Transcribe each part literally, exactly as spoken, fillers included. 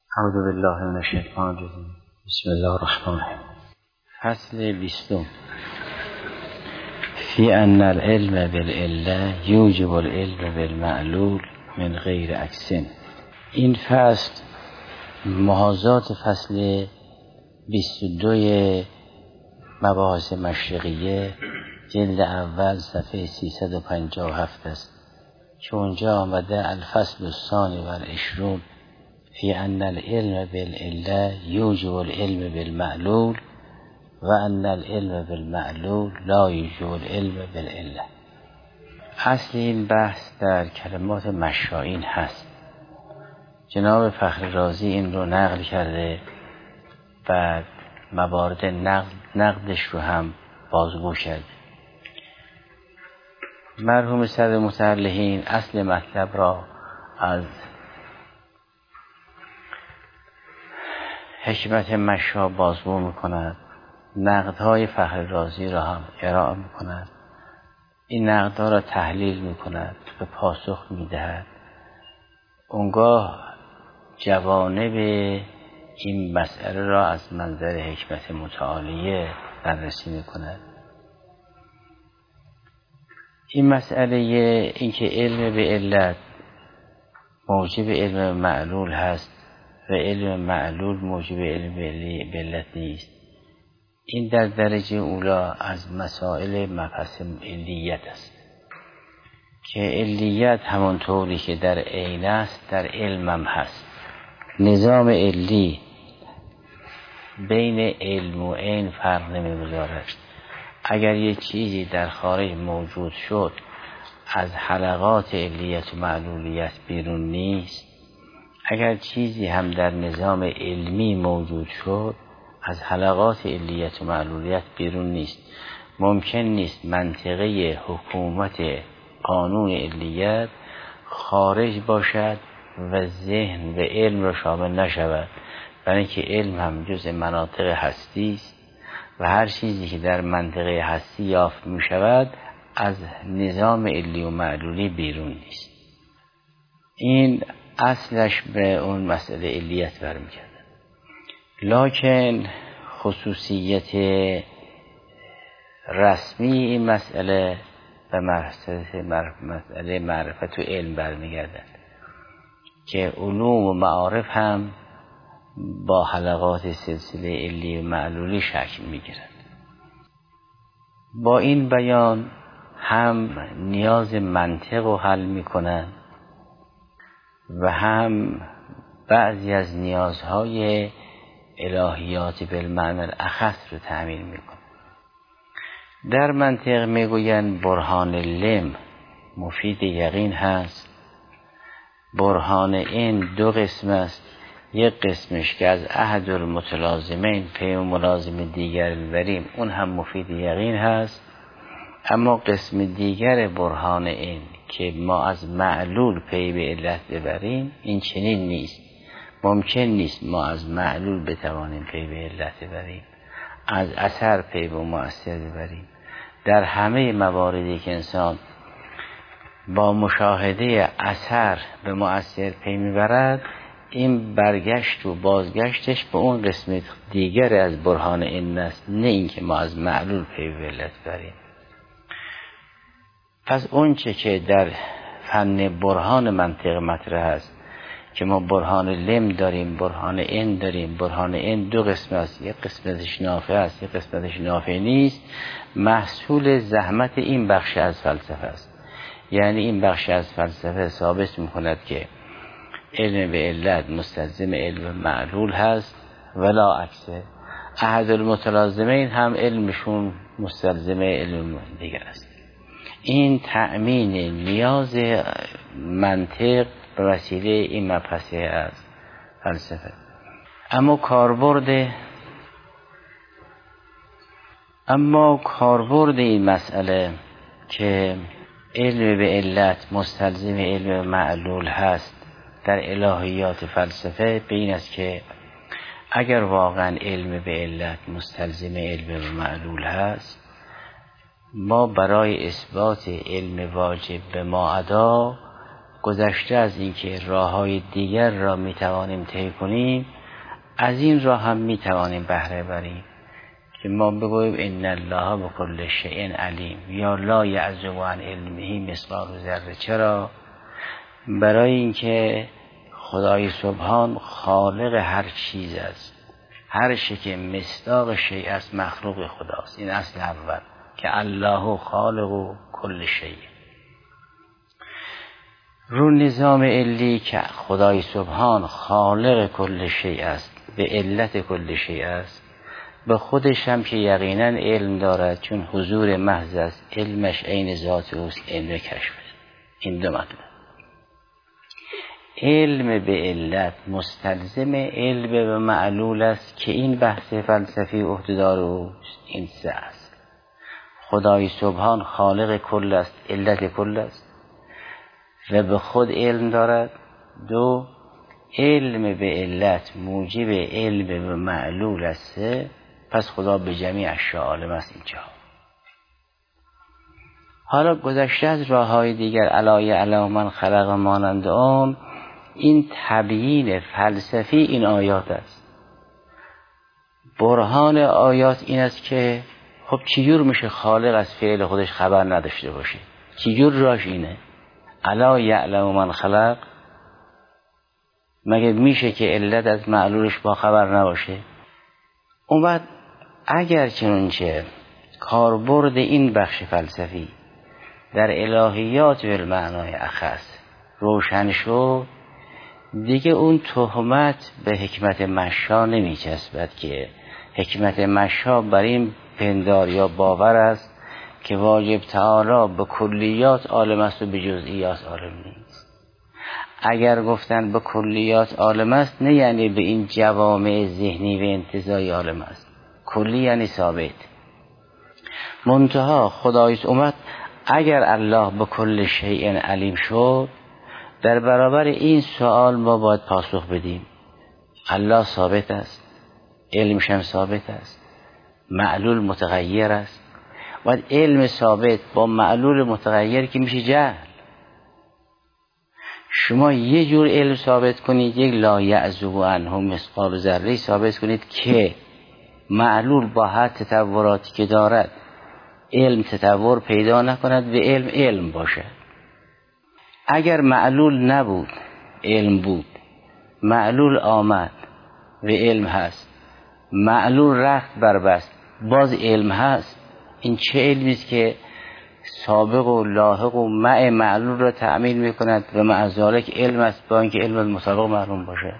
اعوذ بالله من الشیطان الرجیم. بسم الله الرحمن الرحیم. فصل بیستم. فی ان العلم بالعله یوجب العلم بالمعلول من غیر عکسین. این فصل محاذات فصل بیست و دو مباحث مشرقیه جلد اول صفحه سیصد و پنجاه و هفت است که اونجا آمده الفصل الثانی و العشرون فی ان العلم بالعله یوجب العلم بالمعلول و ان العلم بالمعلول لا یوجب العلم بالعله. اصل این بحث در کلمات مشائین هست. جناب فخر رازی این رو نقل کرده، بعد موارد نقد نقدش رو هم بازگو کرد. مرحوم صدر متعلقین اصل مطلب را از حکمت مشا بازگو میکند، نقدهای فخر رازی را هم ارائه میکند، این نقدها را تحلیل میکند، به پاسخ میدهد. اونگاه جوانب این مسئله را از منظر حکمت متعالیه بررسی میکند. این مسئله اینکه علم به علت موجب علم معلول هست و علم معلول موجب علم به علت نیست، این در درجه اولا از مسائل مبحث علیت است که علیت همانطوری که در عین است در علمم هست. نظام علی بین علم و عین فرق نمیگذارد. اگر یک چیزی در خارج موجود شد از حلقات علیت و معلولیت بیرون نیست، اگر چیزی هم در نظام علمی موجود شد از حلقات علیت و معلولیت بیرون نیست. ممکن نیست منطقه حکومت قانون علیت خارج باشد و ذهن و علم را شامل نشود، برای اینکه علم هم جزء مناطق هستی است و هر چیزی که در منطقه هستی یافت می شود از نظام علی و معلولی بیرون نیست. این اصلش به اون مسئله علیت برمیگرده. لکن خصوصیت رسمی این مسئله به مسئله معرفت و علم برمیگرده که علوم و معارف هم با حلقات سلسله علی و معلولی شکل میگیرند. با این بیان هم نیاز منطق رو حل میکنند و هم بعضی از نیازهای الهیات بالمعنی الاخص رو تأمین میکنند. در منطق میگویند برهان لم مفید یقین هست. برهان این دو قسم است، یک قسمش که از احد المتلازمین پی و ملازم دیگر بریم اون هم مفید یقین هست، اما قسم دیگر برهان این که ما از معلول پی به علت ببریم این چنین نیست. ممکن نیست ما از معلول بتوانیم پی به علت ببریم، از اثر پی به مؤثر ببریم. در همه مواردی که انسان با مشاهده اثر به مؤثر پی میبرد، این برگشت و بازگشتش به اون قسمت دیگر از برهان این است، نه اینکه ما از معلول پی به علت بریم. پس اون چه که در فن برهان منطق مطرح است که ما برهان لم داریم، برهان این داریم. برهان این دو قسم است، یک قسمتش نافع است، یک قسمتش نافع نیست. محصول زحمت این بخش از فلسفه است. یعنی این بخش از فلسفه ثابت می‌کند که علم به علت مستلزم علم معلول هست ولا عکسه. احد المتلازمین هم علمشون مستلزم علم دیگر است. این تأمین نیاز منطق به وسیله این مبحث از فلسفه. اما کاربرد اما کاربرد این مسئله که علم به علت مستلزم علم معلول هست در الهیات فلسفه به این است که اگر واقعا علم به علت مستلزم علم معلول هست، ما برای اثبات علم واجب به ما ادا گذشته از اینکه راههای دیگر را میتوانیم طی کنیم، از این راه هم میتوانیم بهره بریم که ما بگوییم ان الله بكل شیء علیم یا لا یعزب عن علمه مثقال ذره. چرا؟ برای اینکه خدای سبحان خالق هر چیز است، هر چیزی که مصداق شیء است مخلوق خداست. این اصل اول که الله خالق کل شیء. رو نظام علی که خدای سبحان خالق کل شیء است، به علت کل شیء است، به خودش هم که یقینا علم دارد، چون حضور محض است، علمش عین ذات اوست، علم کشف. این دو مطلب. علم به علت مستلزم علم به معلول است که این بحث فلسفی عهده‌دار اوست. این سه است. خدای سبحان خالق کل است، علت کل است و به خود علم دارد. دو، علم به علت موجب علم به معلول است. پس خدا به جمیع اشیاء عالم است. اینجا حالا گذشته از راه های دیگر علای علا من خلق مانند آن، این تبیین فلسفی این آیات است. برهان آیات این است که خب چجور میشه خالق از فعل خودش خبر نداشته باشه؟ چجور راش اینه؟ الا یعلم من خلق، مگه میشه که علت از معلولش با خبر نباشه؟ اون بعد اگر چنانچه کاربرد این بخش فلسفی در الهیات و المعنای اخص روشن شد، دیگه اون تهمت به حکمت مشا نمی چسبد که حکمت مشا بر این پندار یا باور است که واجب تعالی به کلیات عالم است و به جزئیات عالم نیست. اگر گفتن به کلیات عالم است، نه یعنی به این جوامع ذهنی و انتزاعی عالم است. کلی یعنی ثابت. منتها خدای اومد اگر الله به کل شیء علیم شد، در برابر این سوال ما باید پاسخ بدیم الله ثابت است، علمش هم ثابت است، معلول متغیر است. باید علم ثابت با معلول متغیر که میشه جهل. شما یه جور علم ثابت کنید، یک لا یعزب عنه مثقال ذره ثابت کنید که معلول با هر تطوراتی که دارد علم تطور پیدا نکند و علم علم باشه. اگر معلول نبود علم بود، معلول آمد و علم هست، معلول رخت بربست باز علم هست، این چه علمی است که سابق و لاحق و مع معلول را تأمین میکند و مع ذالک علم است با اینکه علم المسابق محروم باشه؟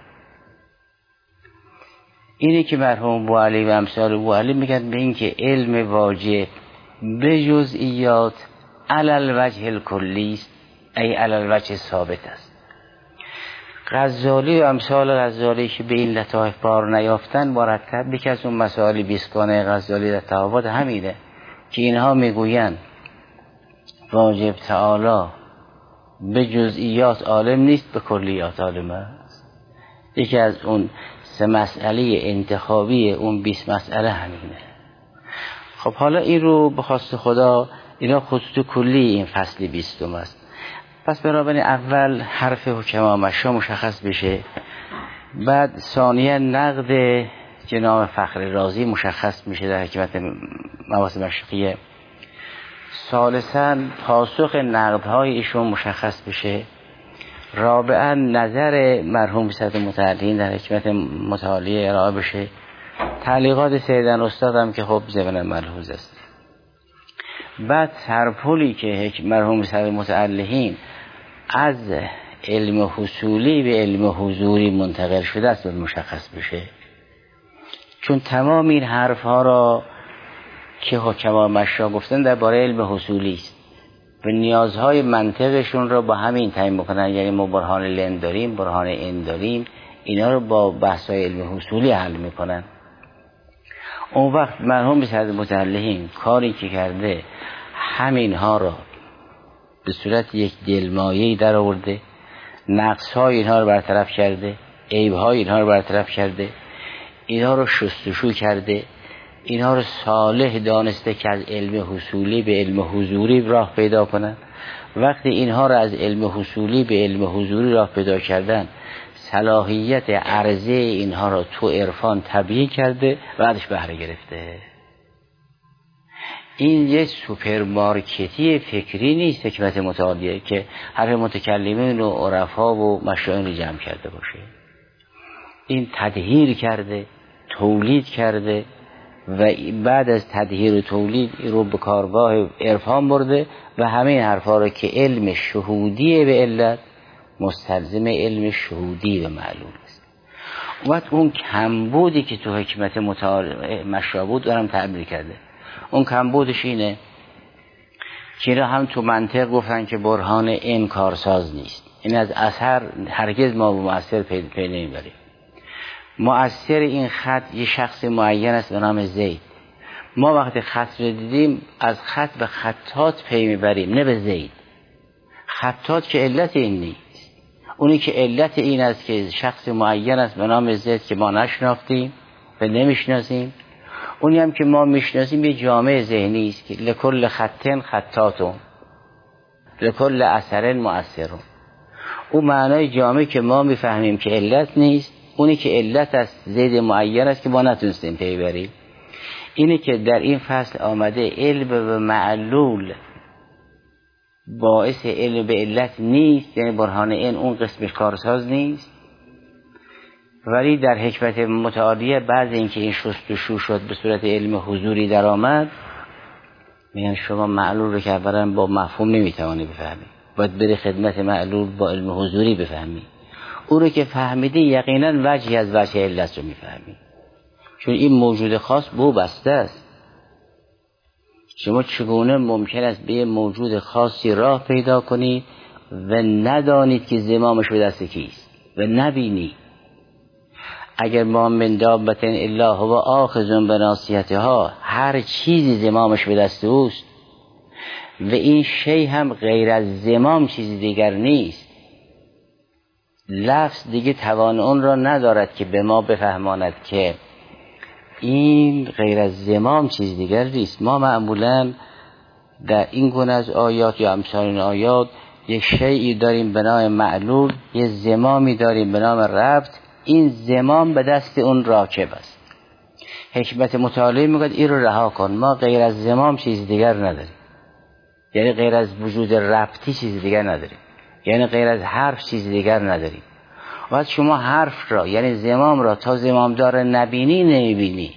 اینه که مرحوم بوعلی و امثال بوعلی میگن به این که علم واجب به جزئیات علی الوجه الکلی است، ای علی الوجه ثابت است. غزالی و امثال غزالی که به این لطایف بار نیافتن، مرتب یکی از اون مسائل بیسگانه غزالی در تفاوت همینه که اینها میگویند واجب تعالی به جزئیات عالم نیست، به کلیات عالم است. یکی از اون سه مسئله انتخابی اون بیست مسئله همینه. خب حالا این رو به خواست خدا اینا خطوط کلی این فصل بیستم است. پس بنابراین اول حرف حکما مشا مشخص بشه، بعد ثانیا نقد جناب فخر رازی مشخص میشه در حکمت مباحث مشرقیه، ثالثا پاسخ نقدهای ایشون مشخص بشه، رابعا نظر مرحوم صدر متعلین در حکمت متعالیه ارائه بشه، تعلیقات سیدن استاد هم که خب زبن ملحوظ است. بعد سرپلی که مرحوم صدر متعلین از علم حصولی به علم حضوری منتقل شده است مشخص بشه، چون تمام این حرف ها را که حکما مشا گفتن درباره علم حصولی است و نیازهای منطقشون را با همین تعیین بکنن. یعنی ما برهان لن داریم، برهان ان داریم، اینا رو با بحث‌های علم حصولی حل میکنن. اون وقت مرحوم صدر متعلین کاری که کرده همین ها را به صورت یک دلمایه‌ای در آورده، نقص‌های اینها رو برطرف کرده، عیب‌های اینها رو برطرف کرده، اینها رو شستشو کرده، اینها رو صالح دانسته که از علم حصولی به علم حضوری راه پیدا کنن وقتی اینها را از علم حصولی به علم حضوری راه پیدا کردن، صلاحیت عرضه اینها را تو عرفان تبیین کرده، بعدش بهره گرفته. این یه سوپرمارکتی فکری نیست حکمت متعالیه که هر متکلمین و عرفا و مشایخ رو جمع کرده باشه. این تدهیر کرده، تولید کرده و بعد از تدهیر و تولید رو به کارگاه عرفان برده و همه این حرفا رو که علم شهودی به علت مستلزم علم شهودی به معلول است. وقت اون کمبودی که تو حکمت متعال مشابود دارم تعبیر کرده، اون کمبودش اینه که اینا هم تو منطق گفتن که برهان این کارساز نیست. این از اثر هرگز ما به مؤثر پی, پی نمیبریم. مؤثر این خط یه شخص معین است به نام زید. ما وقتی خط رو دیدیم از خط به خطات پی میبریم، نه به زید. خطات که علت این نیست. اونی که علت این است که شخص معین است به نام زید که ما نشناختیم و نمیشناسیم. اونی هم که ما میشناسیم یه جامعه ذهنی است که لکل خطن خطاتون، لکل اثرن مؤثرون. اون معنای جامعه که ما میفهمیم که علت نیست، اونی که علت است زید معین است که ما نتونستیم پی بریم. اینه که در این فصل آمده علم به معلول باعث علم به علت نیست، یعنی برهان این اون قسمش کارساز نیست. ولی در حکمت متعالیه بعد اینکه این شست و شو شد به صورت علم حضوری در آمد، میگن شما معلول رو که اولا با مفهوم نمیتوانی بفهمی، باید بری خدمت معلول با علم حضوری بفهمی. او رو که فهمیدی یقینا وجهی از وجه علت رو میفهمی، چون این موجود خاص بو بسته است. شما چگونه ممکن است به موجود خاصی راه پیدا کنید و ندانید که زمامش به دست کیست و نبینی؟ اگر ما من دابة الا هو آخذ بناصیتها، هر چیزی زمامش به دست اوست و این شی هم غیر از زمام چیزی دیگر نیست. لفظ دیگه توان اون را ندارد که به ما بفهماند که این غیر از زمام چیز دیگر نیست. ما معمولا در این گونه از آیات یا امثال این آیات یک شیئی داریم به نام معلول، یک زمامی داریم به نام ربط. این زمام به دست اون راکب است. حکمت متعالی میگه این رو رها کن، ما غیر از زمام چیز دیگر نداریم، یعنی غیر از وجود ربطی چیز دیگر نداریم، یعنی غیر از حرف چیز دیگر نداریم. وقت شما حرف را یعنی زمام را تا زمام داره نبینی نمیبینی.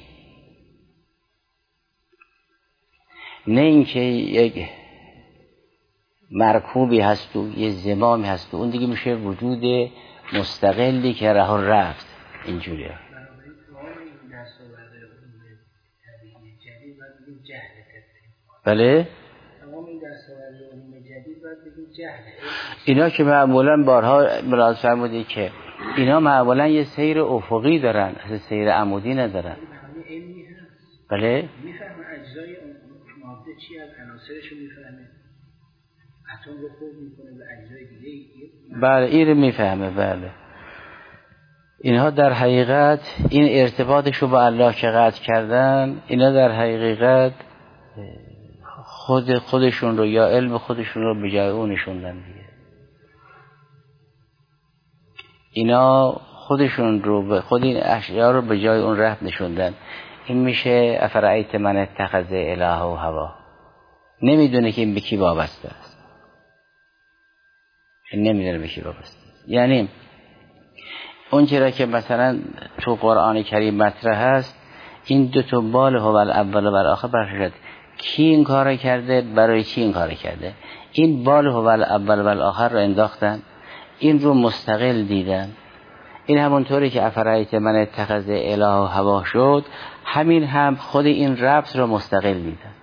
نه اینکه یک مرکوبی هست و یک زمامی هست و اون دیگه میشه وجود مستقلی که راه رفت. اینجوریه. بله؟ اینا که معمولا بارها ملاحظه فرمودید که اینا معمولا یه سیر افقی دارن، اصلا سیر عمودی ندارن. بله؟ میفهمه اجزای ماده چی از عناصرش رو میفهمه، اتم رو خورد میکنه به اجزای دیگه. بله این رو میفهمه. بله اینها در حقیقت این ارتباطش رو با الله که قطع کردن، اینا در حقیقت خود خودشون رو یا علم خودشون رو به جای اون نشوندن دیگه. اینا خودشون رو به خود این اشیاء رو به جای اون رفت نشوندن. این میشه افرایت من اتخذ اله و هوا. نمیدونه که این به کی وابسته است، نمیدونه به کی وابسته است. یعنی اون چرا که مثلا تو قرآن کریم مطرح هست، این دو تا بال هو الاول و الاخر برشد. کی این کار کرده، برای چی این کار کرده؟ این بال هو الاول و الاخر رو انداختن، این رو مستقل دیدن. این همونطوری که افرایت من اتخذ اله و هوا شد، همین هم خود این ربط رو مستقل دیدن.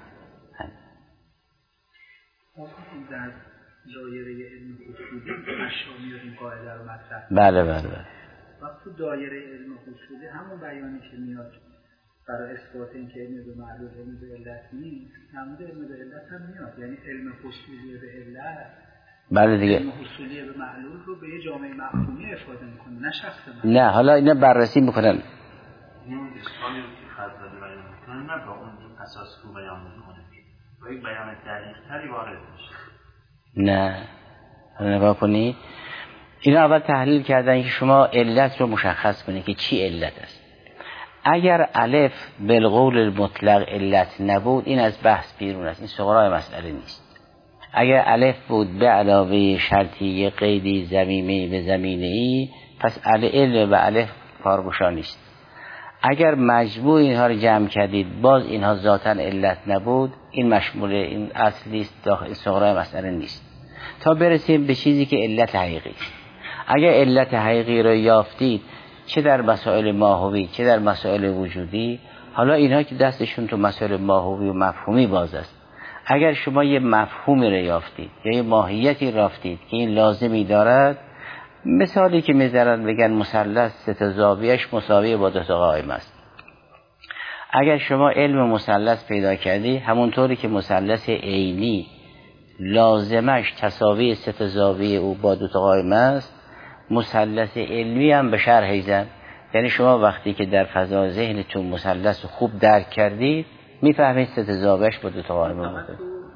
در دایره علم اصولی اشامی این قاعده رو مطرح. بله بله بله. وقتی تو دایره علم اصولی همون بیانی که میاد برای اثبات این که علم به معلول علم به علت نیست، همون علم به علت هم میاد، یعنی علم اصولی به علت. بله دیگه. علم اصولی به معلول رو به یه جامعه مفهومی افاده میکنه، نه شخص معلول. نه حالا اینا بررسی میکنن. اون اشکالی رو که خزالی بیان میکنه نه با اون اساس رو بیان میکنه، با یک بیان دقیق تری وارد میشه. نه نگاه کنید، اینا اول تحلیل کردن که شما علت رو مشخص کنید که چی علت است. اگر الف بالقول المطلق علت نبود این از بحث بیرون است، این صغرای مسئله نیست. اگر الف بود به علاوه شرطی قیدی ضمیمی به ضمینه‌ای پس علم و الف کارگشا نیست. اگر مجموع اینها رو جمع کردید باز اینها ذاتاً علت نبود این مشمول این اصلی است، داخل صغرای مسئله نیست تا برسیم به چیزی که علت حقیقی است. اگر علت حقیقی رو یافتید چه در مسائل ماهوی چه در مسائل وجودی، حالا اینها که دستشون تو مسائل ماهوی و مفهومی باز است، اگر شما یه مفهومی رو یافتید یا یه ماهیتی رافتید که این لازمی دارد، مثالی که میذارن بگن مثلث سه تا زاویه‌اش مساوی با دو تا قائم است. اگر شما علم مثلث پیدا کردی همونطوری که مثلث عینی لازمش تساوی سه تا زاویه او با دو تا قائم است، مثلث علمی هم به شرح زن، یعنی شما وقتی که در فضا ذهنتون مثلث خوب درک کردید میفهمید سه تا زاویه‌اش با دو تا قائم است.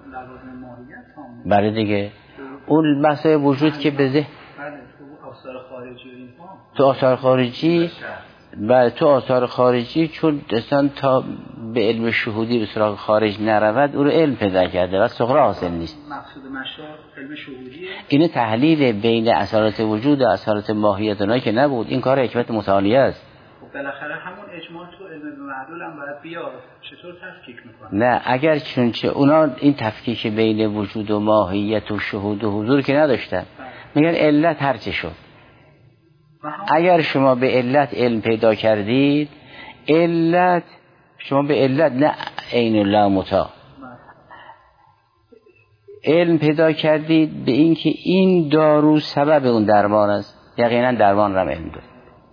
بله دیگه اون مسائل وجود که به ذهن آثار خارجی تو آثار خارجی بله تو آثار خارجی چون اصلا تا به علم شهودی به سراغ خارج نرود او رو علم پیدا کرده و صغرا حاصل نیست. مقصود مشار علم شهودیه. این تحلیل بین اثرات وجود و اثرات ماهیت اونایی که نبود، این کار حکمت متعالیه است. خب بالاخره همون اجماع تو علم به معلول هم باید بیاد، چطور تفکیک میکنه؟ نه اگر چونچه اونا این تفکیک بین وجود و ماهیت و شهود و حضور که نداشتن، میگن علت هرچه شد. اگر شما به علت علم پیدا کردید، علت شما به علت نه عین الله متا علم پیدا کردید به این که این دارو سبب اون درمان است، یقینا درمان را علم دارد.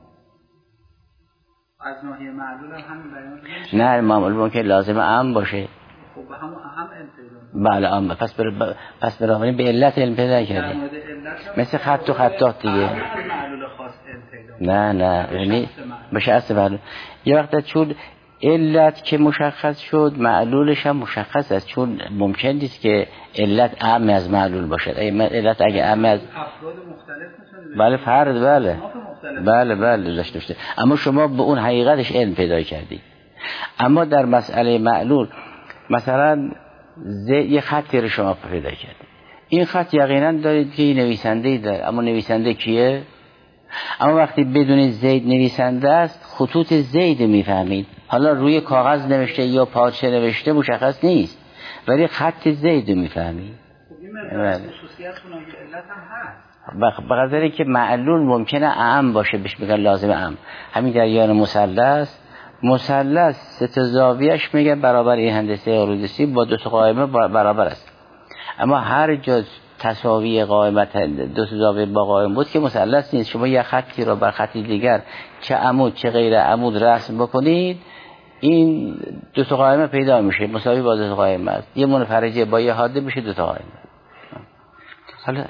از ناحیه معلول هم همین بیان نمیشه؟ نه معلول ممکن لازم عام باشه. خب همون اهم علم پیدا. بله عام پس بر ب... پس برای به علت علم پیدا کردید. مثل خط و خطات دیگه. معلول خاص علم پیدا. نه نه یعنی بشه اصل معلول. یه وقت چون علت که مشخص شد معلولش هم مشخص است، چون ممکن نیست که علت اعم از معلول باشد. ای علت اگه اعم از افراد مختلف میتونه بله فرد بله بله بله داشته باشه، اما شما به اون حقیقتش علم پیدا کردی. اما در مسئله معلول مثلا یه خطی رو شما پیدا کردید، این خط یقینا دارید که نویسنده‌ای داره، اما نویسنده کیه؟ اما وقتی بدونید زید نویسنده است خطوط زید میفهمید. حالا روی کاغذ نوشته یا پارچه نوشته مشخص نیست ولی خط زید میفهمید. خب این خصوصیت اون علت هم هست. به خاطر که معلول ممکنه اعم باشه بهش میگن لازم اعم. همین در یان مثلث مثلث سه تا زاویه‌اش میگه برابر این هندسه ارودیسی با دو تا قائمه برابر است، اما هر جا تساوی قائمت دو تا زاویه با قائم بود که مثلث نیست. شما یه خطی رو بر خطی دیگر چه عمود چه غیر عمود رسم بکنید این دو تا قائمه پیدا میشه مساوی با دو تا قائمه است. یه منفرجه با یه حاده میشه دو تا قائمه. حالا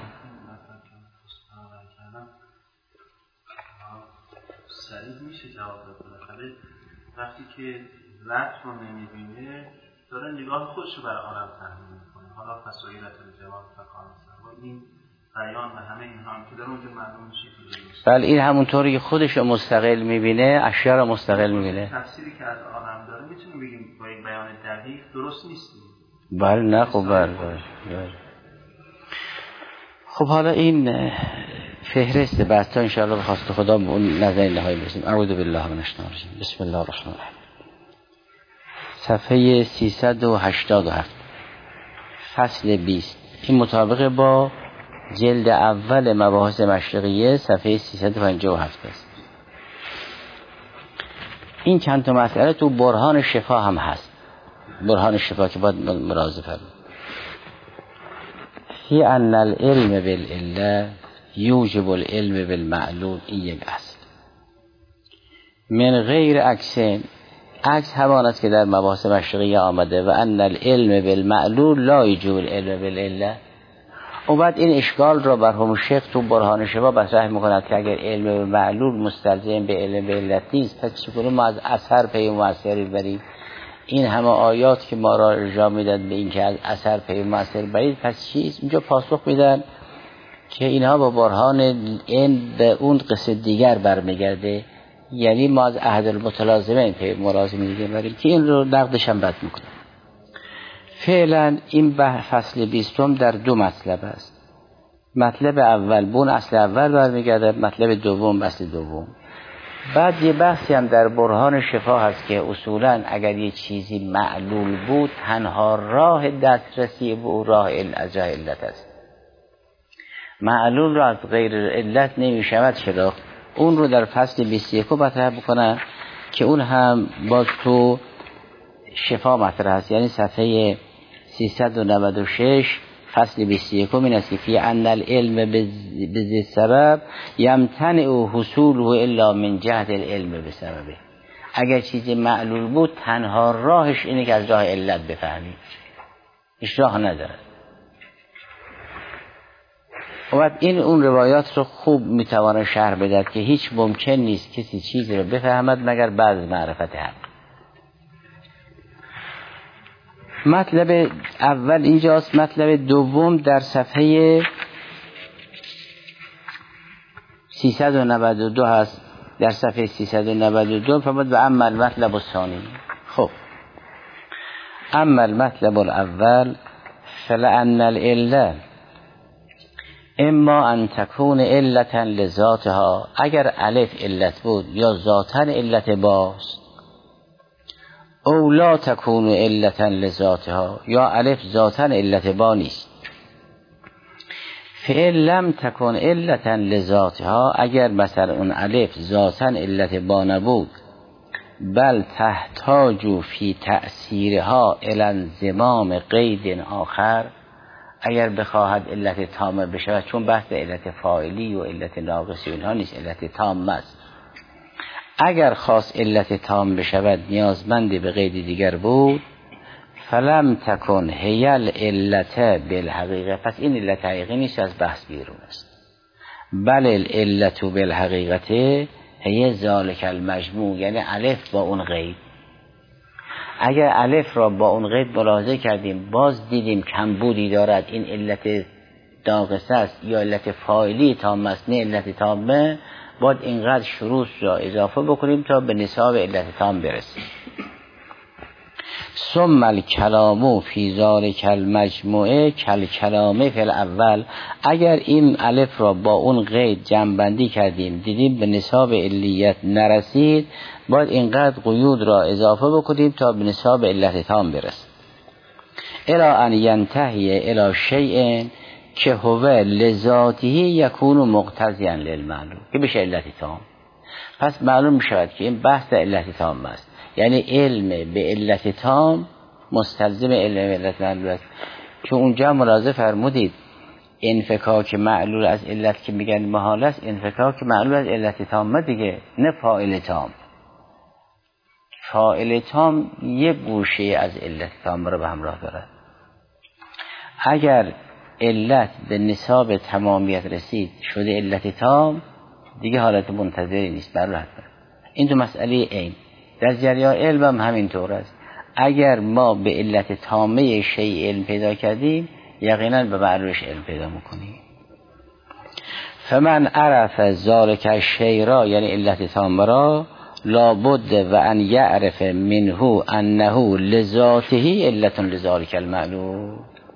سریع میشه جواب داد. وقتی که رد رو نمیبینه داره نگاه خودش رو بر عالم تحمیل میکنه. حالا فسایلت الجواب فقام و این بیان و همه این هم که داره اونجا معلوم میشه که بله این همونطوری که خودش رو مستقل میبینه اشیا رو مستقل میبینه. تفسیری که از عالم داره میتونیم بگیم با یک بیان دقیق درست نیست. بله نه خب بله بله. خب حالا این فهرست بحث تا انشاءالله به خواست خدا به اون نظر نهایی برسیم. اعوذ بالله من الشیطان الرجیم. بسم الله الرحمن الرحیم. صفحه سیصد و هشتاد و هفت فصل بیست. این مطابق با جلد اول مباحث مشرقیه صفحه سیصد و پنجاه و هفت است. این چند تا مسئله تو برهان شفا هم هست. برهان شفا که باید مراجعه فرمایید. فی ان العلم بالعله یوجب العلم بالمعلول. این یک اصل. من غیر عکسین، عکس همان است که در مباحث مشرقیه آمده و ان العلم بالمعلول لا یوجب العلم بالعله. و بعد این اشکال را برهم شیخ تو برهان شفا مطرح میکند که اگر علم بالمعلول مستلزم به علم به علت نیست پس چگونه ما از اثر پی مؤثری بریم؟ این همه آیات که ما را ارجاع میدن به این که از اثر پی مؤثر برید، پس چیز اینجا پاسخ میدن که اینها با برهان این به اون قصه دیگر برمیگرده، یعنی ما از عهد المتلازمه پی ملازمه میگیم بریم که این رو نقدش هم بد میکنه. فعلا این فصل بیستم در دو مطلب است. مطلب اول بون اصل اول برمیگرده، مطلب دوم اصل دوم. بعد یه بحثی هم در برهان شفا هست که اصولا اگر یه چیزی معلول بود تنها راه دسترسی به او راه از راه علت است. معلول را از غیر علت نمیشود شناخت. اون رو در فصل بیست و یک مطرح بکنن که اون هم باز تو شفا مطرح هست، یعنی صفحه سیصد و نود و شش فصل بیست و یک این است که فی ان العلم بذی سبب یمتنع حصوله الا من جهت العلم بسببه. اگر چیزی معلول بود تنها راهش اینه که از راه علت بفهمی، هیچ راه نداره. و این اون روایات رو خوب میتوانه شرح بدهد که هیچ ممکن نیست کسی چیزی رو بفهمد مگر بعد از معرفت حق. مطلب اول اینجاست. مطلب دوم در صفحه سیصد و نود و دو هست. در صفحه سیصد و نود و دو فرمود و اما المطلب الثانی. خب اما المطلب الاول فلان العله اما ان تكون علتا لذاتها، اگر الف علت بود یا ذاتا علت باست، او لا تكون علتا لذاتها، یا الف ذاتا علت با نیست. فإن لم تكن علتا لذاتها، اگر مثلا اون الف ذاتا علت با نبود، بل تحتاج فی تأثیرها الى انضمام قید آخر، اگر بخواهد علت تامه بشود، چون بحث علت فاعلی و علت ناقصی اونها نیست، علت تامه است. اگر خواست علت تام بشود نیازمند به قید دیگر بود، فلم تکن هی العلت بالحقیقه، پس این علت حقیقی نیست، از بحث بیرون است. بل العلت بالحقیقه هی ذالک المجموع، یعنی الف با اون قید. اگر الف را با اون قید ملاحظه کردیم باز دیدیم کمبودی دارد، این علت ناقصه است یا علت فاعلی تام است نه علت تامه، باید اینقدر شروط را اضافه بکنیم تا به نصاب علت تام برسیم. ثم الکلام فی ذالک المجموعه کالکلام فی الاول، اگر این الف را با اون قید جمع بندی کردیم دیدیم به نصاب علیت نرسید، باید اینقدر قیود را اضافه بکنیم تا به نصاب علت تام برسیم. الی ان ینتهی الی شیء که هو لذاته یکون مقتضیا للمعلوم، که بشه علت تام. پس معلوم میشود که این بحث علت تام است، یعنی علم به علت تام مستلزم علم به علت معلول است. چون اونجا ملاحظه فرمودید انفکاک معلول از علت که میگن محال است، انفکاک معلول از علت تام دیگه، نه فاعل تام. فاعل تام یک گوشه از علت تام رو به همراه دارد. اگر علت به نصاب تمامیت رسید شده علت تام، دیگه حالت منتظری نیست، بر این دو مسئله عین. در جریان علم هم همینطور است. اگر ما به علت تامه شیء علم پیدا کردیم، یقینا به معلولش علم پیدا میکنیم. فمن عرف ذالک الشیء را، یعنی علت تام را، لابد و ان یعرف منه انه لذاته علت لذالک المعلول.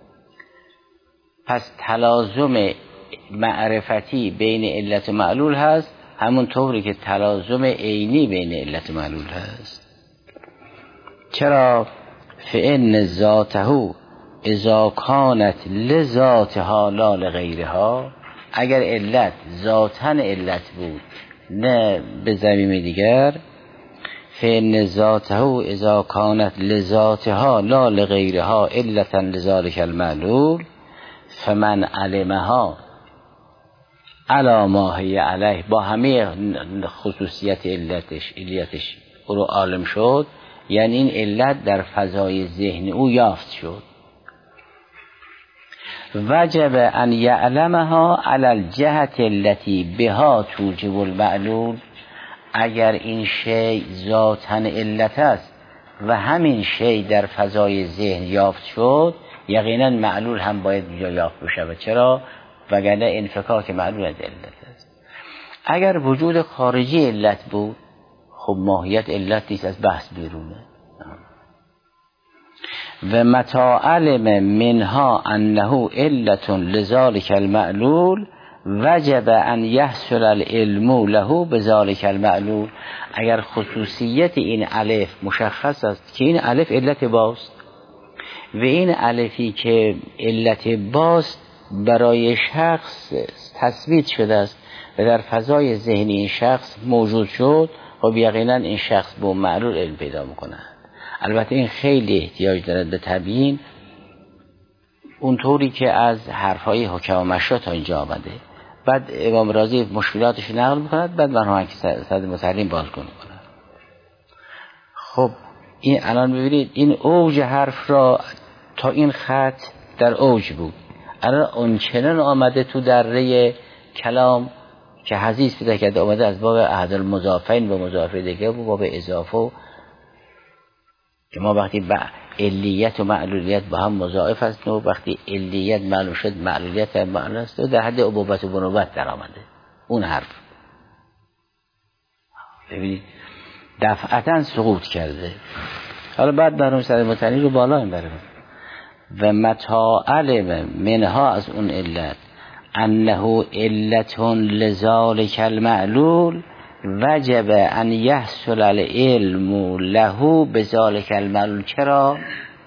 پس تلازم معرفتی بین علت معلول هست، همون طوری که تلازم عینی بین علت معلول هست. چرا؟ فإن ذاته اذا کانت لذاتها لا لغیرها، اگر علت ذاتاً علت بود نه به زمیم دیگر، فإن ذاته اذا کانت لذاتها لا لغیرها علتا لذالک المعلول، فمن علمها علی ما هی علیه، با همه خصوصیت علتش علتش او رو عالم شد، یعنی این علت در فضای ذهن او یافت شد. وجب ان یعلمها علی الجهت التي بها توجب المعلول، اگر این شیء ذاتاً علت است و همین شی در فضای ذهن یافت شد، یقینا معلول هم باید اینجا یافت بشه. چرا؟ وگرنه انفکاک معلول از علت است. اگر وجود خارجی علت بود، خب ماهیت علت نیست، از بحث بیرونه. و متى علم منها انه علت لذلك المعلول وجب ان يحصل العلم له بذلك المعلول. اگر خصوصیت این الف مشخص است که این الف علت باست و این الفی که علت باست برای شخص تثبیت شده است و در فضای ذهنی این شخص موجود شد، خب یقینا این شخص با معلول علم پیدا میکنه. البته این خیلی احتیاج دارد به تبیین، اونطوری که از حرفهای حکم و مشا تا اینجا آمده. بعد امام رازی مشکلاتش نقل میکند، بعد مرحوم صدر متعلیم بازگو میکند. خب این الان ببینید این اوج حرف را تا این خط در اوج بود، الان اونچنان آمده تو دره کلام که حدیث پیدا کرده، آمده از باب احد المضافین و مضاف دیگه و باب اضافه، که ما وقتی با علیت و معلولیت با هم مضاعف است و وقتی علیت معلوم شد معلولیت هم معلوم است و در حد ابوبت و بنوبت در آمده اون حرف. ببینید دفعتا سقوط کرده. حالا بعد در اون سر متنی رو بالا میبرم. و متى علم منها از اون علت انه علت لذلك المعلول وجب ان يحصل العلم له بذلك المعلول. چرا؟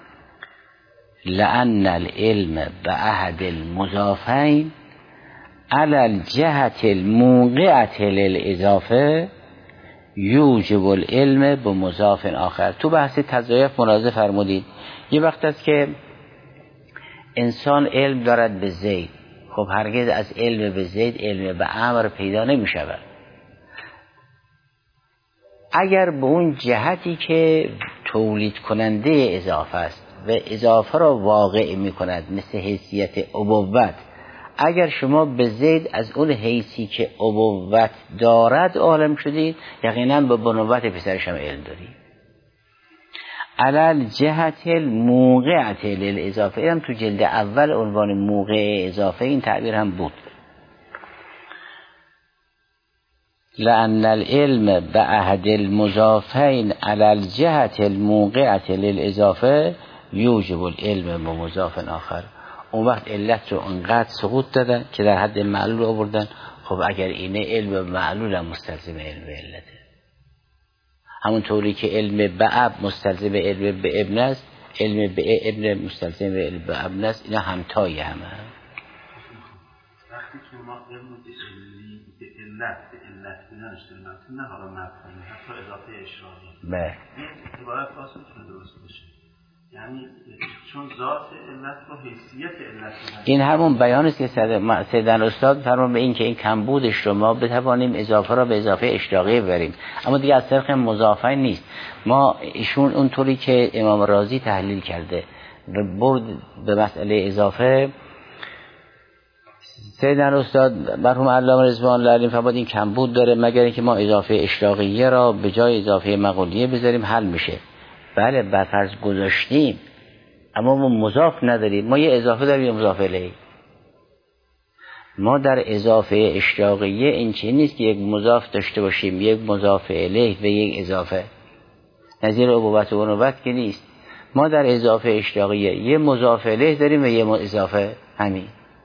لان العلم بعهد المضافين على الجهة الموقعة للاضافه یوجب العلم بمضاف آخر. تو بحث تضاعف ملاحظه فرمودید یه وقت است که انسان علم دارد به زید، خب هرگز از علم به زید علم به عمر پیدا نمی شود. اگر به اون جهتی که تولید کننده اضافه است و اضافه را واقع می کند مثل حیثیت ابوت، اگر شما به زید از اون حیثی که ابوت دارد عالم شدید، یقینا به بنوت پسرش هم علم دارید. علل جهت الموقعت للاضافه، این هم تو جلد اول عنوان موقع اضافه این تعبیر هم بود. لأن العلم بعهد المضافین على الجهة الموقعة للاضافه یوجب العلم بمضاف آخر. اون وقت علت رو انقدر سقوط دادن که در حد معلول آوردن. خب اگر اینه علم معلول هم مستلزم علم به علته، همون طوری که علم به اب مستلزم علم به ابن است، علم به ابن مستلزم علم به ابن است. اینا همتایی همه هم. وقتی که ما علم به علت به علت اینا اشتراک نه حالا مفهومی حتی اضافه اشراقی بله این عبارت خاص میتونه درست باشه، یعنی چون ذات علت و حیثیت علت این همون بیان است که سیدن استاد فرمون به این که این کمبودش رو ما بتوانیم اضافه را به اضافه اشتراقی ببریم، اما دیگه از طریق مضافه نیست. ما ایشون اونطوری که امام رازی تحلیل کرده و برد به مسئله اضافه، سیدن استاد مرحوم علامه رضوان الله علیه فرمود این کمبود داره، مگر اینکه ما اضافه اشتراقیه را به جای اضافه مقولیه بذاریم حل میشه. بله بر فرض گذاشتیم، اما ما مضاف نداریم. ما یه اضافه داریم یه مضاف الیه. ما در اضافه اشتراقیه این چیز نیست که یک مضاف داشته باشیم یک مضاف الیه و یک اضافه، نظیر ابوبت و بنوبت که نیست. ما در اضافه اشتراقیه یه مضاف الیه داریم و یه اضافه. همین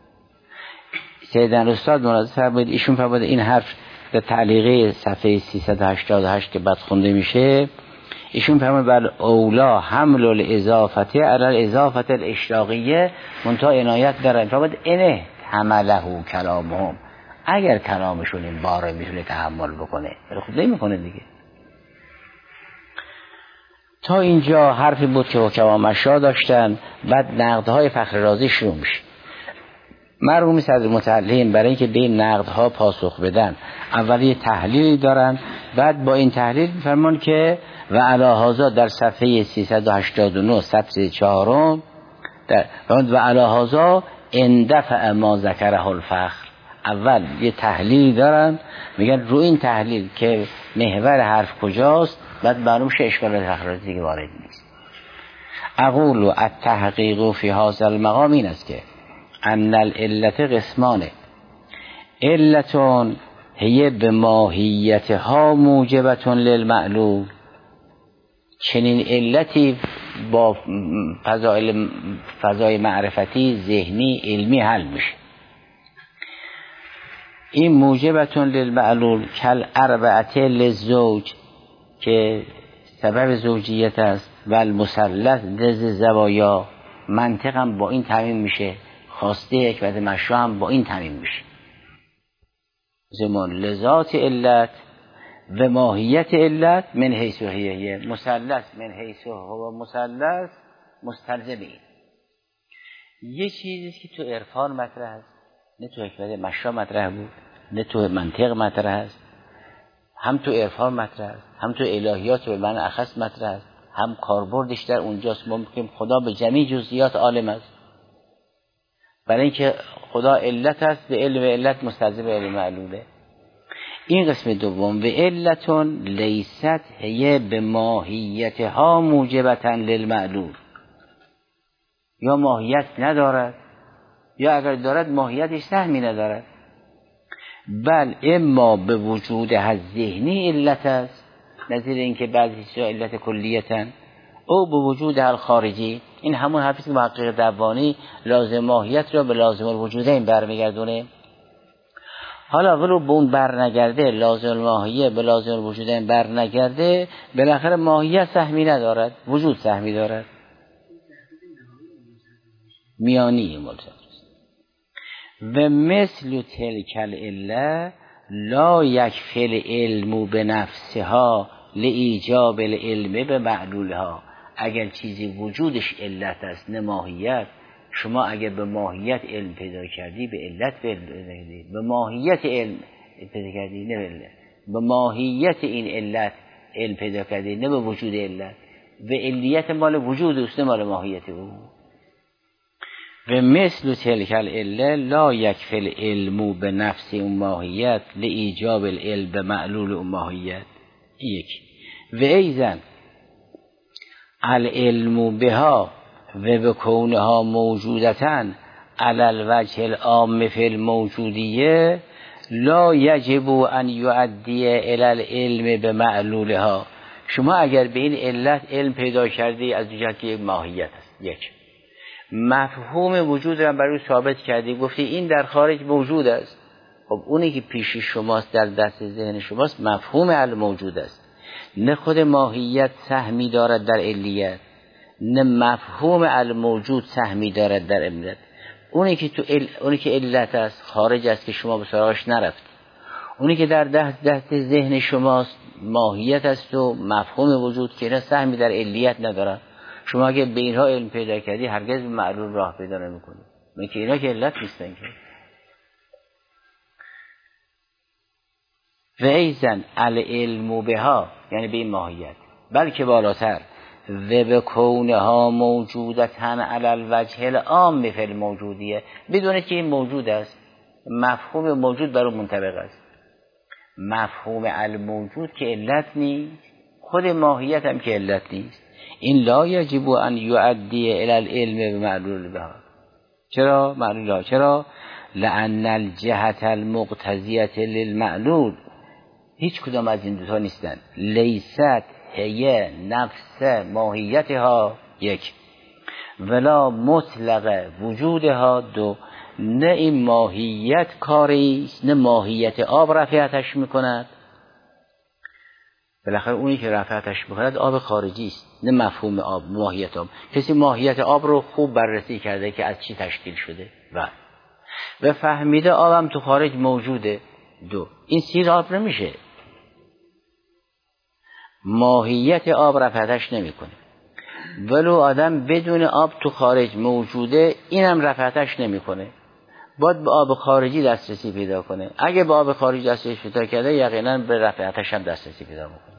سیدن استاد ملاحظه فرمودید، ایشون فرمود این حرف در تعلیقه صفحه سیصد و هشتاد و هشت که بعد خونده میشه، ایشون فرمود بر اولا حمل الاضافه علی الاضافه الاشتراقیه منتها عنایت دارن. فرمود اینه حمله کلامهم، اگر کلامشون این باره میتونه تحمل بکنه، ولی خب نمیکنه دیگه. تا اینجا حرفی بود که حکما مشا داشتن. بعد نقدهای فخر رازی شروع میشه. مرحوم صدر متعلم برای اینکه به این نقدها پاسخ بدن اول یه تحلیلی دارن، بعد با این تحلیل میفرمان که و علی هذا در صفحه سیصد و هشتاد و نه سطر چهارم و علی هذا اندفع ما ذکره الفخر، اول یه تحلیل دارن، میگن رو این تحلیل که محور حرف کجاست بعد معلوم شه اشکال تخریجی دیگه وارد نیست. اقول و التحقیق فی هذا المقام این است که ان العلت قسمانه، علتون هی به ماهیتها موجبتون للمعلول، چنین علتی با فضایل فضای معرفتی ذهنی علمی حل میشه. این موجبتون للمعلول کل اربعه للزوج که سبب زوجیت است و المثلث لز زوایا، منطق هم با این تعمیم میشه، خواسته حکمت مشروع هم با این تعمیم میشه. زمان لذات علت و ماهیت علت من حیث و هیه، مثلث من حیث و مثلث مستلزم این. یه چیزی که تو عرفان مطرح است، نه تو حکمت مشروع مطرح بود، نه تو منطق مطرح است، هم تو عرفان مطرح است، هم تو الهیات به معنی اخص مطرح است، هم کاربردش در اونجاست. ممکن خدا به جمعی جزئیات عالم است، برای اینکه خدا علت است، به علم علت مستلزم علم معلوله. این قسم دوم و علتون لیست هی به ماهیتها موجبتن للمعلول، یا ماهیت ندارد یا اگر دارد ماهیتش سهمی ندارد، بل اما به وجود از ذهنی علت است، نظیر اینکه بعضی چیزا علت کلیتن، او به وجود الخارجی. این همون حرفی که محقق دوانی لازم ماهیت را به لازم الوجودین برمیگردونه. حالا ولو به اون برنگرده، لازم ماهیه به لازم الوجودین برنگرده، بالاخره ماهیت سهمی ندارد، وجود سهمی دارد، میانی ملتقی. و مثل تلک العله لا یکفی العلم بنفسها لایجاب العلم به معلولها. اگر چیزی وجودش علت است نه ماهیت، شما اگر به ماهیت علم پیدا کردی به علت پیدا کردی، به ماهیت علم پیدا کردی نه به علت، به ماهیت این علت علم پیدا کردی نه به وجود علت، و علیت مال وجود است نه مال ماهیت او. و مثل تلک العله لا یکفی العلم به نفس اون ماهیت لایجاب العلم به معلول اون ماهیت. یک و ایزن العلم بها و بکونها موجودتن علی الوجه العام فی الموجودیه لا یجب ان یؤدی الی العلم به معلولها. شما اگر به این علت علم پیدا کردی از جهت یک ماهیت است، یک مفهوم وجود را برای ثابت کردی، گفتی این در خارج موجود است، خب اونی که پیش شماست در دست ذهن شماست مفهوم الموجود است، نه خود ماهیت سهمی دارد در علیت، نه مفهوم الموجود سهمی دارد در علت. اونی که تو ال... اونی که علت است خارج است که شما به سراغش نرفت، اونی که در دست دست ذهن شماست ماهیت است و مفهوم وجود که نه سهمی در علیت ندارد. شما اگه به اینها علم پیدا کردی هرگز به معلول راه پیدا نمی‌کنی، من که اینا که علت نیستن که. و ایزن العلم بها یعنی به این ماهیت، بلکه بالاتر و به کونها موجودتن علی الوجه العام فی الموجودیه، بدونه که این موجود است، مفهوم موجود بر اون منطبق است. مفهوم الموجود که علت نیست، خود ماهیت هم که علت نیست. این لا یجب ان یؤدی الی العلم بمعلول بها. چرا معلول ها؟ چرا؟ لان الجهت المقتضیه للمعلول، هیچ کدام از این دوتا نیستن. لیست هی نفس ماهیتها، یک، ولا مطلق وجودها، دو، نه این ماهیت کاری نه ماهیت آب رفعتش میکند. بالاخره اونی که رفعتش میکند آب خارجی است نه مفهوم آب، ماهیت آب. کسی ماهیت آب رو خوب بررسی کرده که از چی تشکیل شده و و فهمیده آبم تو خارج موجوده. دو، این سیر آب نمیشه، ماهیت آب رفعتش نمیکنه. ولو آدم بدون آب تو خارج موجوده اینم رفعتش نمیکنه، باید به آب خارجی دسترسی پیدا کنه. اگه به آب خارجی دسترسی پیدا کرده یقینا به رفعتش هم دسترسی پیدا میکنه.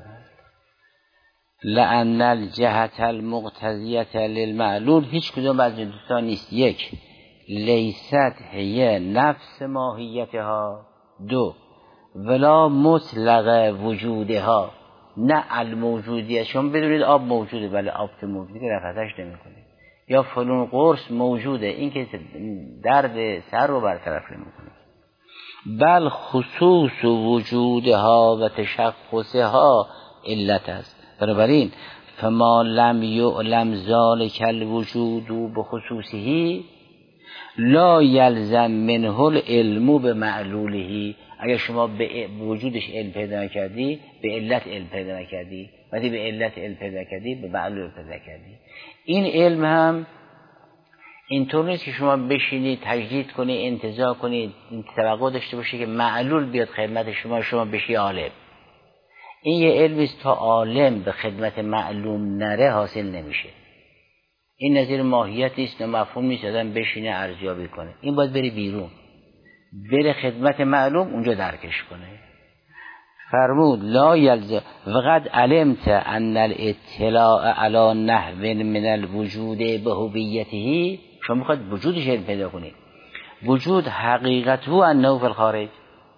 لأن الجهت المقتضیه للمعلول، هیچ کدوم از این دوتا نیست. یک، لیست هی نفس ماهیتها، دو ولا مطلق وجودها، نه الموجودیت. شما بدونید آب موجوده، ولی آب که موجوده که رفتش نمی کنه. یا فلون قرص موجوده، این که درد سر رو برطرف نمی کنه. بل خصوص وجودها و تشخصها علت است. بنابراین فما لم یعلم ذالک الوجود بخصوصه لا یلزم منه العلم بمعلوله. اگر شما به وجودش علم پیدا نکردی، به علت علم پیدا نکردی، وقتی به علت علم پیدا کردی، به معلول پیدا کردی. این علم هم اینطور نیست که شما بشینید تجدید کنید، انتزاع کنید، توقع داشته باشید که معلول بیاد خدمت شما، شما بشی عالم. این یه علمی است تا عالم به خدمت معلوم نره حاصل نمیشه. این نظیر ماهیت نیست، نه مفهوم نیست آدم بشینه ارزیابی کنه. این باید بری بیرون، بره خدمت معلوم، اونجا درکش کنه. فرمود لا یلزم وقد علمت ان الاطلاع علی نحو من الوجود بهویته. شما میخواد وجودش علم پیدا کنید. وجود حقیقته انه فی الخارج.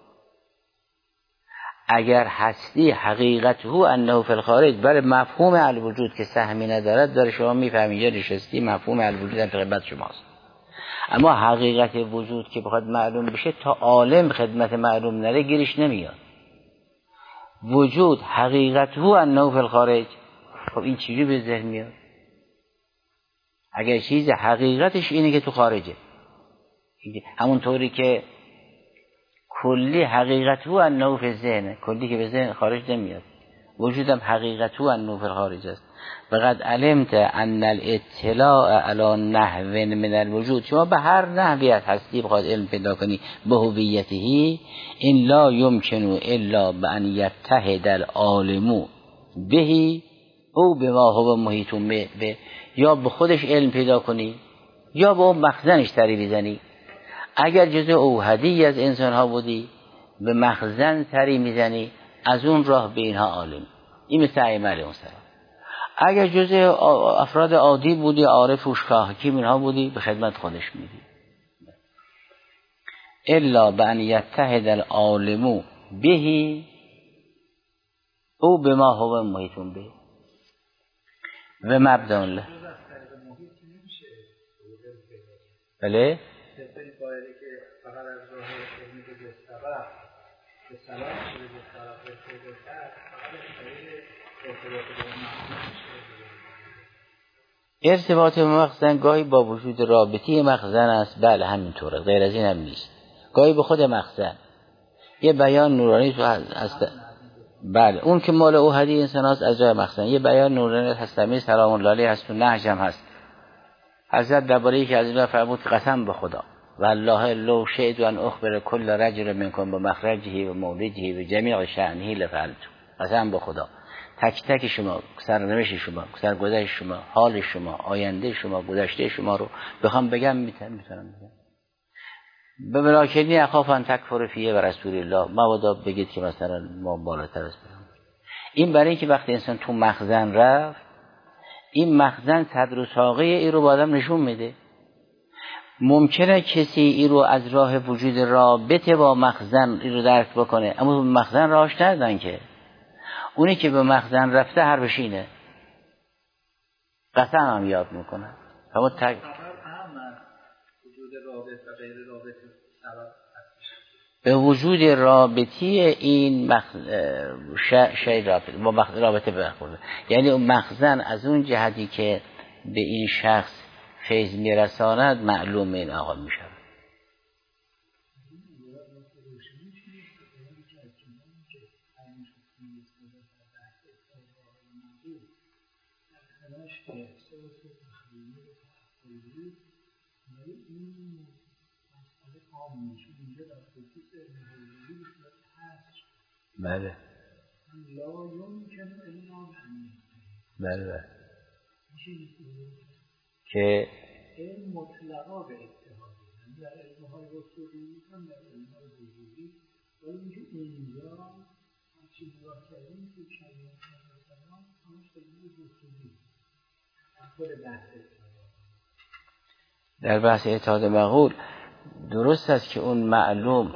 اگر هستی حقیقته انه فی الخارج، برای مفهوم الوجود که سهمی ندارد داره شما میفهمید یا نشستی، مفهوم الوجود در خدمت شماست. اما حقیقت وجود که بخواد معلوم بشه، تا عالم خدمت معلوم نره گیرش نمیاد. وجود حقیقته انه فی الخارج. خب این چیزی به ذهن میاد؟ اگر چیز حقیقتش اینه که تو خارجه، همون طوری که کلی حقیقته انه فی الذهن، کلی که به ذهن خارج نمیاد، وجودم حقیقته انه فی الخارج است. فقد علمت ان الاطلاع علی نحو من الوجود. شما به هر نحوی از هستی بخواد علم پیدا کنی به هویته، این لا یمکن الا بان یتحد العالم به او بما هو محیط به. یا به خودش علم پیدا کنی یا به اون مخزنش سری بزنی. اگر جزء اوحدی از انسان ها بودی، به مخزن سری میزنی، از اون راه به اینها عالم. این مثل ائمه علیهم السلام. اگر جزء افراد عادی بودی، عارف و شاه حکیم اینها بودی، به خدمت خودش میدی. الا بان یتحد العالم به او بما هو محیط به و مبدا له. بله ارتباط مخزن گاهی با وجود رابطی مخزن است. بله همینطوره، غیر از این هم نیست. گاهی به خود مخزن یه بیان نورانی تو هست. بله اون که مال اوحدی انسان هست از جای مخزن یه بیان نورانی هستمی سلام الله علیه هست، تو نهج هم هست. حضرت درباره که از این فرمود قسم به خدا والله لو شئت ان اخبر کل رجل منکم بمخرجه و مولده و جمیع شأنه لفعلت. قسم به خدا تک تک شما، سرنوشت شما، سرگذشت شما، حال شما، آینده شما، گذشته شما رو بخوام بگم میتونم میتونم بگم. به ملاکنی اخاف ان تکفر فیه و رسول الله، مبادا بگید که مثلا ما بالاتر است. این برای اینکه وقتی انسان تو مخزن رفت، این مخزن صدر و ساقه ای رو با آدم نشون میده. ممکنه کسی ای رو از راه وجود رابطه با مخزن ای رو درک بکنه، اما مخزن راهش ندادن که. اونی که به مخزن رفته حرفش اینه، قسم هم یاد میکنه. اما تک به وجود رابطی این مخ... شی رابطه با مخ... رابطه برخورده. یعنی اون مخزن از اون جهتی که به این شخص فیض میرساند معلوم این آقا میشه. بله بله بله که این مطلقا به اتحاد در علمهای رسولی هم در علمهای وجودی، ولی اینکه اینجا هرچی نگاه کردیم که شریعت مثلا همش علمهای رسولی خود بحث اتحاد. در بحث اتحاد معقول درست است که اون معلوم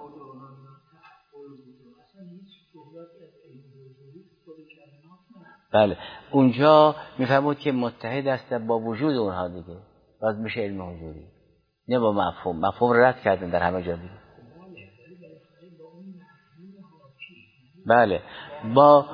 بله اونجا میفهمود که متحد است با وجود اونها دیگه، باز میشه علم حضوری، نه با مفهوم. مفهوم رد کردن در همه جا دیگه. بله با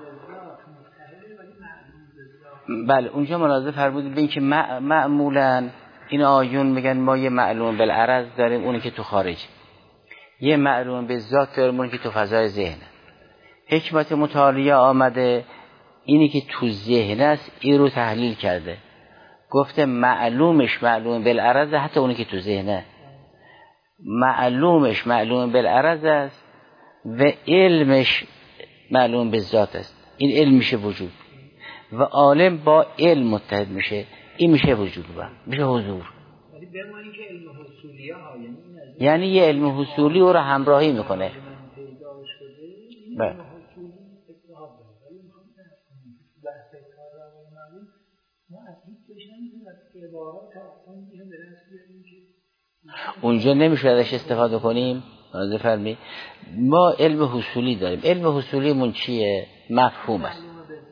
بله اونجا مناظره فرمودید به این که معمولا این آیون میگن ما یه معلوم بالعرض داریم اونی که تو خارج، یه معلوم به ذات داریم اونی که تو فضای ذهن. حکمت متعالیه آمده اینی که تو ذهن است این رو تحلیل کرده، گفته معلومش معلوم بالعرض، حتی اونی که تو ذهنه معلومش معلوم بالعرض است و علمش معلوم به ذات است. این علم میشه وجود و عالم با علم متحد میشه، این میشه وجود با میشه حضور. ولی بمانی که علم حصولیه ها یعنی یه علم حصولی او را همراهی میکنه. بله اونجا نمیشه ازش استفاده کنیم. حاضر فرمی ما علم حصولی داریم. علم حصولی من چیه؟ مفهوم است.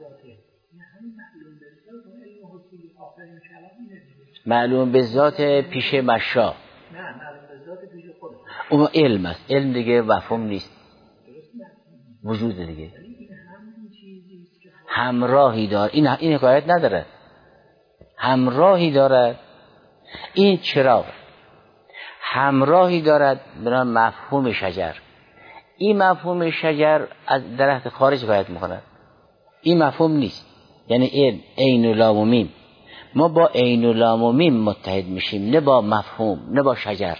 معلوم به ذات پیش مشا، نه معلوم به ذات پیش خود اون علم است. علم دیگه مفهوم نیست، وجود دیگه همراهی دار. این این حکایت نداره، همراهی دارد. این چراغ همراهی دارد به نام مفهوم شجر. این مفهوم شجر از درخت خارج حکایت میکنه، این مفهوم نیست. یعنی علم عین و لام و میم، ما با عین و لام و میم متحد میشیم، نه با مفهوم، نه با شجر.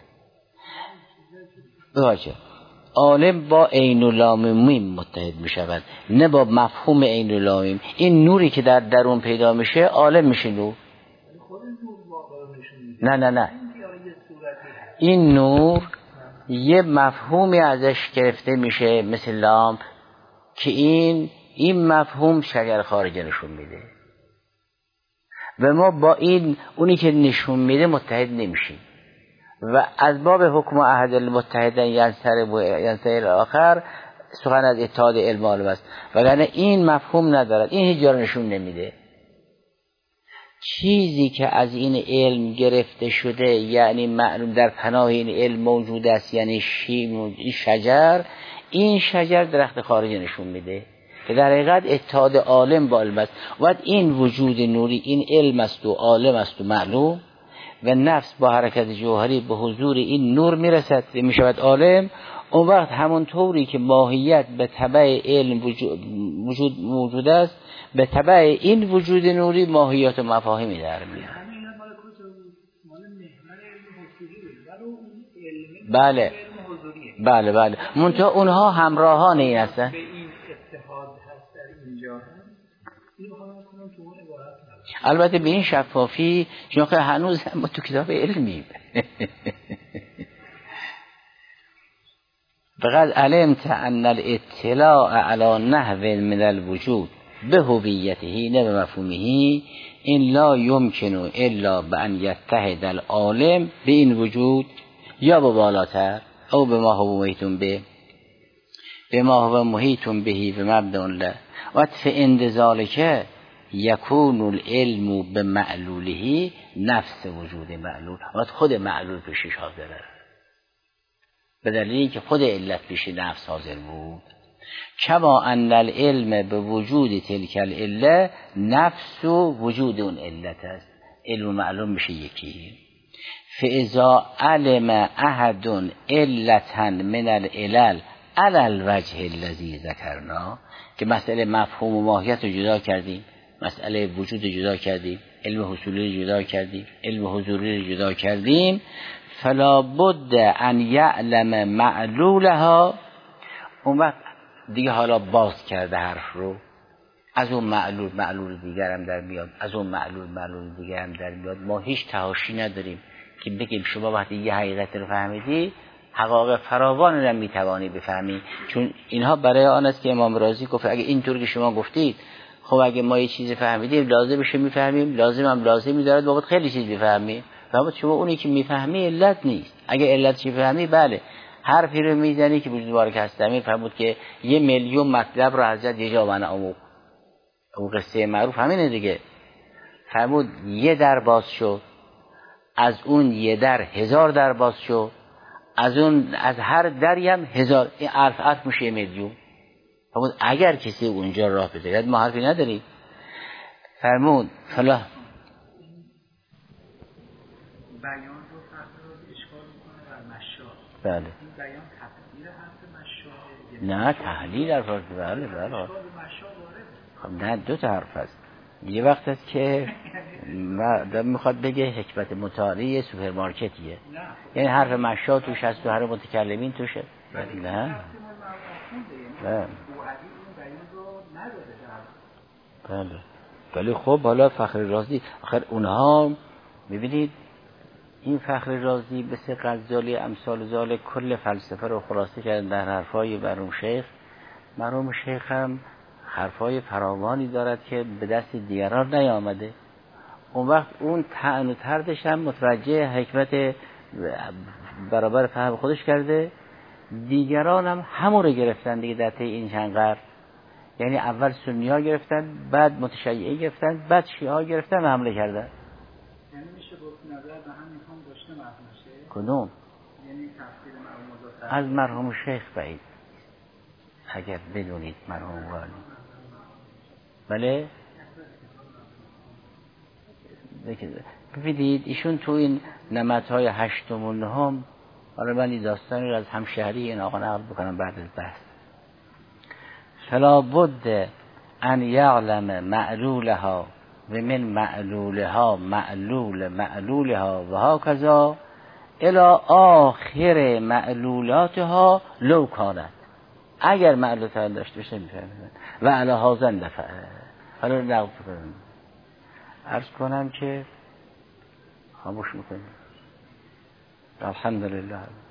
بواجه عالم با عین و لام و میم متحد میشود، نه با مفهوم عین و لام و میم. این نوری که در درون پیدا میشه عالم میشه نور. نه نه نه این نور یه مفهومی ازش گرفته میشه مثل لامپ که این این مفهوم شجر خارجه نشون میده و ما با این اونی که نشون میده متحد نمیشیم و از باب حکم احد المتحدین ینصر و ینصر الاخر سخن از اتحاد علم و عالم است، وگرنه این مفهوم ندارد، این هیچ جا رو نشون نمیده. چیزی که از این علم گرفته شده یعنی معلوم در پناه این علم موجود است، یعنی شیم شجر، این شجر درخت خارجی نشون میده که در حقیقت اتحاد عالم با علم است. و این وجود نوری این علم است و عالم است و معلوم و نفس با حرکت جوهری به حضور این نور میرسد میشود عالم. اون وقت همون طوری که ماهیت به تبع علم وجود, وجود موجود است، به تبع این وجود نوری ماهیت و مفاهیمی در میاد. بله بله بله منتها اونها همراهان این هستن. به این اتحاد هست در اینجا هم این بخوام کنم تو اون عبارت نباشه. البته به این شفافی چون که هنوز هم تو کتاب علمی فقط علمت ان الاطلاع على نحو من الوجود به هویته نه به مفهومه این لا یمکن الا بان یتحد العالم به این وجود یا به بالاتر او به ما هو محیطون به به ما هو محیطون بهی به مبدأ له و فعند ذالک یکون العلم به معلوله نفس وجود معلول و خود معلول پیشش حاضره، به دلیلی که خود علت پیش نفس حاضر بود. کما ان العلم به وجود تلک العله نفس و وجود اون علت است. علم معلوم میشه یکی. فاذا علم احد علتا من العلل علی الوجه الذی ذکرنا، که مسئله مفهوم و ماهیت رو جدا کردیم، مسئله وجود رو جدا کردیم، علم حصولی رو جدا کردیم، علم حضوری رو جدا کردیم، فلا بد ان یعلم معلولها. اون وقت دیگه حالا باز کرده حرف رو، از اون معلول معلول دیگر هم در میاد، از اون معلول معلول دیگر هم در میاد. ما هیچ تحاشی نداریم که بگیم شما وقتی یه حقیقت رو فهمیدی حقایق فراوان رو میتوانی بفهمی، چون اینها برای آن است که امام رازی گفت اگه اینطور که شما گفتید، خب اگه ما یه چیزی فهمیدیم لازم بشه میفهمیم، لازم هم لازمی دارد بابت خیلی چیز بفهمیم. لابد شما اونی که میفهمی علت نیست. اگه علت چی فهمی بله حرفی رو میزنی که وجود بارک هستمی فرمود که یه میلیون مطلب رو حضرت یه جا بنا آموخت. اون قصه معروف همینه دیگه. فرمود یه در باز شد، از اون یه در هزار در باز شد، از اون از هر دری هم هزار، این الف الف میشه میلیون. فرمود اگر کسی اونجا راه بده ما حرفی نداریم. فرمود فلا بیان رو فقط رو اشکال میکنه بر مشاه. بله این بیان تفسیر حرف مشاه نه تحلیل حرف هست. بله بله خب نه دو تا حرف هست. یه وقت هست که مردم میخواد بگه حکمت مطالعه سوپرمارکتیه، یعنی حرف مشاه توش هست و هر متکلمین توشه. نه نه بله ولی خب حالا فخر رازی آخر اونها میبینید این فخر رازی مثل غزالی امثال ذال کل فلسفه رو خلاصه کردن در حرفای مرحوم شیخ. مرحوم شیخ هم حرفای فراوانی دارد که به دست دیگران نیامده. اون وقت اون طعن و طردش هم متوجه حکمت برابر فهم خودش کرده، دیگران هم همون رو گرفتن دیگه در طی این چند قرن. یعنی اول سنی ها گرفتن، بعد متشیعی گرفتن، بعد شیعه ها گرفتن و حمله کردن. یعنی میشه گفت نظر به همین هم داشته مرحوم شیخ؟ کدوم؟ یعنی تفسیر مرحوم مزاحم از مرحوم شیخ بعید اگر بدونید مرحوم والی. بله ببینید ایشون تو این نمطهای هشتم و نهم، حالا من این داستانی رو از همشهری این آقا نقل بکنم بعد از بحث. فلا بد ان یعلم معلولها و من معلولها معلول معلولها و هاکذا الی آخر معلولاتها لو کانت. اگر معلولاتها داشته باشه میفهمید و علی هذا دفعه. حالا نقل کنم عرض کنم که خاموش میکنیم. الحمدلله.